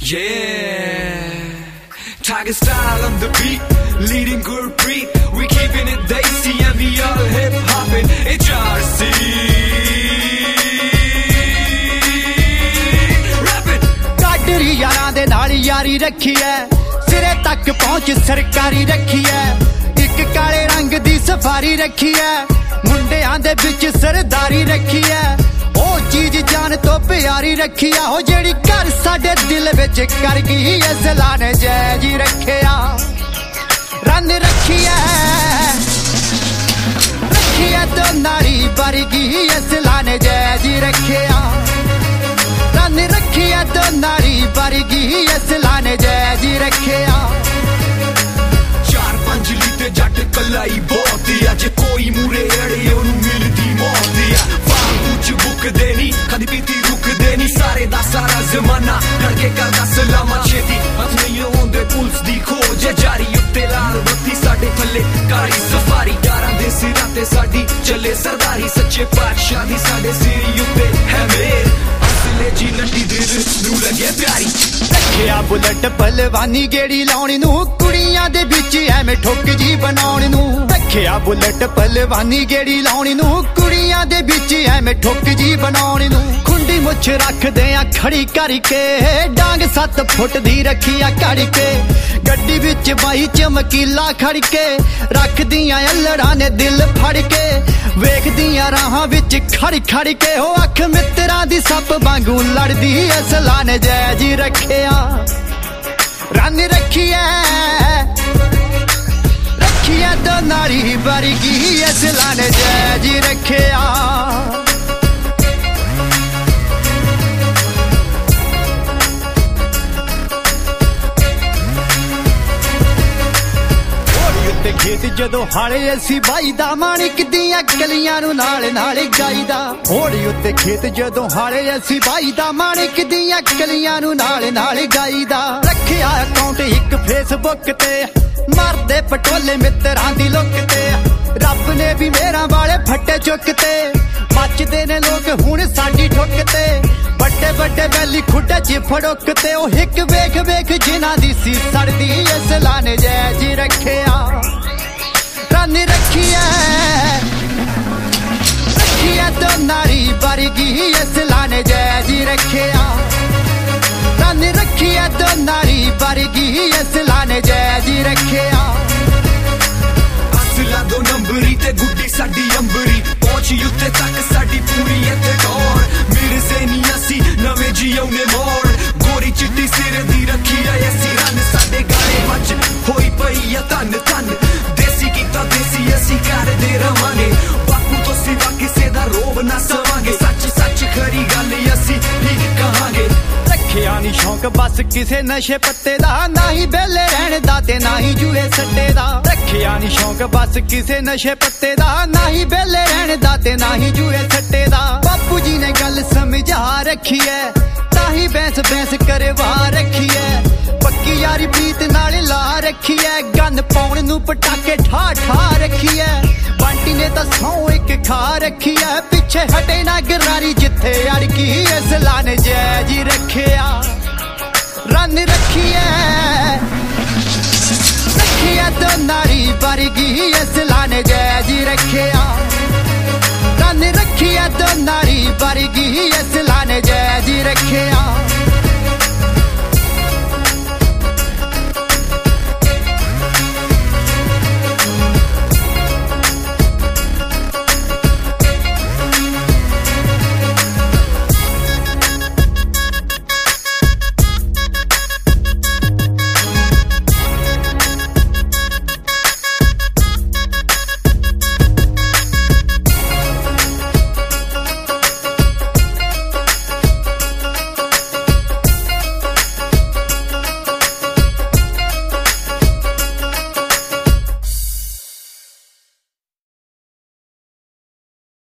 Yeah, Tiger style on the beat, leading good beat. We keeping it dicey and we all hip hopping. HRC, rapping. ਕਾਡਰੀ ਯਾਰਾਂ ਦੇ ਨਾਲ ਯਾਰੀ ਰੱਖੀ ਐ, ਸਿਰੇ ਤੱਕ ਪਹੁੰਚ ਸਰਕਾਰੀ ਰੱਖੀ ਐ। ਇੱਕ ਕਾਲੇ ਰੰਗ ਦੀ ਸਫਾਰੀ ਰੱਖੀ ਐ, ਮੁੰਡਿਆਂ ਦੇ ਵਿੱਚ ਸਰਦਾਰੀ ਰੱਖੀ ਐ। ਉਹ ਚੀਜ਼ ਜਾਨ ਤੋਂ ਪਿਆਰੀ ਰੱਖੀ ਆ, ਉਹ ਜਿਹੜੀ ਘਰ ਸਾਡੇ ਦਿਲ ਵਿੱਚ ਕਰ ਗਈ ਐ। ਸਲਾਹ ਨੇ ਜੈ ਜੀ ਰੱਖਿਆ, ਰੰਨ ਰੱਖੀ ਐ, ਰੱਖੀ ਐ ਤੋਂ ਨਾਰੀ ਵਰਗੀ ਐ। ਸਲਾਹ ਨੇ ਜੈ ਜੀ ਰੱਖਿਆ, ਰੰਨ ਰੱਖੀ ਐ ਤੋਂ ਨਾਰੀ ਵਰਗੀ ਐ। ਸਲਾਹ ਨੇ ਜੈ ਜੀ ਰੱਖਿਆ। 4-5 ਲੀਤੇ ਜੱਟ ਕਲਾਈ ਬਹੁਤ ਆ, ਜੇ ਕੋਈ ਮੂਰੇ ਅੜੇ ਉਹਨੂੰ ਮਿਲਦੀ ਮੌਤ ਆ। ਕੁਝ ਬੁੱਕਦੇ ਨੀ, ਖਾਦੀ ਪੀਤੀ ਰੁਕਦੇ ਨੀ, ਸਾਰੇ ਦਾ ਸਾਰਾ ਜ਼ਮਾਨਾ ਕਰਕੇ ਕਰਦਾ ਸਲਾਮਾ ਛੇਤੀ। ਹੱਥ ਨਹੀਂ ਆਉਂਦੇ ਪੁਲਿਸ ਦੀ ਖੋਜ ਜਾਰੀ, ਉੱਤੇ ਲਾਲ ਬੱਤੀ ਸਾਡੇ ਥੱਲੇ ਕਾਲੀ ਸਫਾਰੀ। ਯਾਰਾਂ ਦੇ ਸਿਰਾਂ ਤੇ ਸਾਡੀ ਚੱਲੇ ਸਰਦਾਰੀ, ਸੱਚੇ ਪਾਤਸ਼ਾਹ ਦੀ ਸਾਡੇ ਸਿਰ ਉੱਤੇ ਹੈ ਮੇਰ। ਅਸਲੇ ਜੀ ਨੱਟੀ ਦੇ ਨੂੰ ਲੱਗੇ ਪਿਆਰੀ। ਰੱਖਿਆ ਬੁਲਟ ਪਹਿਲਵਾਨੀ ਗੇੜੀ ਲਾਉਣ ਨੂੰ, ਕੁੜੀਆਂ ਦੇ ਵਿੱਚ ਐਵੇਂ ਠੁੱਕ ਜੀ ਬਣਾਉਣ ਨੂੰ। ਰੱਖਿਆ ਬੁਲਟ ਪਹਿਲਵਾਨੀ ਗੇੜੀ ਲਾਉਣ ਨੂੰ, ਕੁੜੀਆਂ ਦੇ ਵਿੱਚ ਐਵੇਂ ਠੁੱਕ ਜੀ ਬਣਾਉਣ ਨੂੰ। ਖੁੰਡੀ ਮੁੱਛ ਰੱਖਦੇ ਆ ਖੜੀ ਕਰਕੇ, ਡਾਂਗ 7 ਫੁੱਟ ਦੀ ਰੱਖੀ ਆ ਘੜ ਕੇ। ਗੱਡੀ ਵਿੱਚ ਬਾਈ ਚਮਕੀਲਾ ਖੜ ਕੇ, ਰੱਖਦੀਆਂ ਅਲੜਾਂ ਨੇ ਦਿਲ ਫੜ ਕੇ। ਵੇਖਦੀਆਂ ਰਾਹਾਂ ਵਿੱਚ ਖੜ ਖੜ ਕੇ, ਉਹ ਅੱਖ ਮਿੱਤਰਾਂ ਦੀ ਸੱਪ ਵਾਂਗੂ ਲੜਦੀ ਐ। ਸਲਾਹ ਨੇ ਜੈ ਜੀ ਰੱਖਿਆ, ਰੰਨ ਰੱਖੀਐ, ਰੱਖੀਐ ਤੋਂ ਨਾਰੀ ਵਰਗੀ ਐ। ਸਲਾਹ ਨੇ ਜੈ ਜੀ ਰੱਖਿਆ। ਤੇ ਖੇਤ ਜਦੋਂ ਹਾਲੇ ਅਸੀਂ ਬਾਈ ਦਾ, ਮਾਣਿਕ ਦੀਆਂ ਕਲੀਆਂ ਨੂੰ ਨਾਲ ਨਾਲ ਗਾਈਦਾ। ਹੋੜੀ ਉੱਤੇ ਖੇਤ ਜਦੋਂ ਹਾਲੇ ਅਸੀਂ ਬਾਈ ਦਾ, ਮਾਣਿਕ ਦੀਆਂ ਕਲੀਆਂ ਨੂੰ ਨਾਲ ਨਾਲ ਗਾਈਦਾ। ਰੱਖਿਆ ਅਕਾਊਂਟ ਇੱਕ ਫੇਸਬੁੱਕ ਤੇ, ਮਰਦੇ ਪਟੋਲੇ ਮਿੱਤਰਾਂ ਦੀ ਲੁੱਕ ਤੇ। ਰੱਬ ਨੇ ਵੀ ਮੇਰਾ ਵਾਲੇ ਫੱਟੇ ਚੁੱਕ ਤੇ, ਮੱਚਦੇ ਨੇ ਲੋਕ ਹੁਣ ਸਾਡੀ ਠੁੱਕ ਤੇ। ਵੱਡੇ ਵੱਡੇ ਬੈਲੀ ਖੁੱਡੇ ਚ ਫੜੋਕ ਤੇ, ਉਹ ਇੱਕ ਵੇਖ ਵੇਖ ਜਿਨ੍ਹਾਂ ਦੀ ਸੀ ਸੜਦੀ ਐ। ਸਲਾਹ ਨੇ ਜੈ ਜੀ ਰੱਖਿਆ, ਰੰਨ ਰੱਖੀਐ, ਰੱਖੀਐ ਤੋਂ ਨਾਰੀ ਵਰਗੀ ਐ। ਸਲਾਹ ਨੇ ਜੈ ਜੀ ਰੱਖਿਆ, ਰੰਨ ਰੱਖੀਐ ਤੋਂ ਨਾਰੀ ਵਰਗੀ ਐ। ਸਲਾਹ ਨੇ ਜੈ ਜੀ ਰੱਖਿਆ। ਅਸਲਾ 2 ਨੰਬਰੀ ਤੇ ਗੁੱਡੀ ਸਾਡੀ ਅੰਬਰੀ, ਪਹੁੰਚ ਉੱਤੇ ਤੱਕ ਸਾਡੀ ਪੂਰੀ ਇੱਥੇ ਟੌਰ। ਮਿਰਜ਼ੇ ਨੀ ਅਸੀਂ ਨਵੇਂ ਜੀਓ ਨੇ ਮੋੜ, ਗੋਰੀ ਚਿੱਟੀ ਸਿਰ ਦੀ ਰੱਖੀ ਆ ਅਸੀਂ ਰੰਨ। ਸਾਡੇ ਗਾਲੇ ਵਿੱਚ ਹੋਈ ਪਈ ਆ ਧੰਨ ਧੰਨ, ਦੇਸੀ ਕੀਤਾ ਦੇਸੀ ਅਸੀਂ ਕਰਦੇ ਰਵਾਂਗੇ। ਬਾਪੂ ਤੋਂ ਸਿਵਾ ਕਿਸੇ ਦਾ ਰੋਬ ਨਾ ਸਵਾਂਗੇ, ਸੱਚ ਸੱਚ ਖਰੀ ਗੱਲ ਅਸੀਂ ਹੀ ਕਹਾਂਗੇ। ਰੱਖਿਆ ਨੀ ਸ਼ੌਂਕ ਬਸ ਕਿਸੇ ਨਸ਼ੇ ਪੱਤੇ ਦਾ, ਨਾ ਹੀ ਵਿਹਲੇ ਰਹਿਣ ਦਾ ਤੇ ਨਾ ਹੀ ਜੂਏ ਸੱਟੇ ਦਾ। ਰੱਖਿਆ ਨੀ ਸ਼ੌਂਕ ਬਸ ਕਿਸੇ ਨਸ਼ੇ ਪੱਤੇ ਦਾ, ਨਾ ਹੀ ਵਿਹਲੇ ਰਹਿਣ ਦਾ ਤੇ ਨਾ ਹੀ ਜੂਏ ਸੱਟੇ ਦਾ। ਬਾਪੂ ਜੀ ਨੇ ਗੱਲ ਸਮਝਾ ਰੱਖੀ ਐ, ਤਾਂ ਹੀ ਬੈਂਸ ਬੈਂਸ ਕਰਵਾ ਰੱਖੀ ਐ। ਪੱਕੀ ਯਾਰੀ ਪ੍ਰੀਤ ਨਾਲ ਲਾ ਰੱਖੀ ਐ, ਗੰਨ ਪਾਉਣ ਨੂੰ ਪਟਾਕੇ ਠਾ ਠਾ ਰੱਖੀ ਐ। ਬੰਟੀ ਨੇ ਤਾਂ ਸਹੁੰ ਇੱਕ ਖਾ ਰੱਖੀ ਐ, ਪਿੱਛੇ ਹਟੇ ਨਾ ਗਰਾਰੀ ਜਿੱਥੇ ਅੜਕੀ ਐ। ਸਲਾਹ ਨੇ ਜੈ ਜੀ ਰੱਖਿਆ, ਰੰਨ ਰੱਖੀਐ, ਰੱਖੀਐ ਤੋਂ ਨਾਰੀ ਵਰਗੀ ਐ। ਸਲਾਹ ਨੇ ਜੈ ਜੀ ਰੱਖਿਆ, ਰੰਨ ਰੱਖੀਐ ਤੋਂ ਨਾਰੀ ਵਰਗੀ ਐ। ਸਲਾਹ ਨੇ ਜੈ ਜੀ ਰੱਖਿਆ।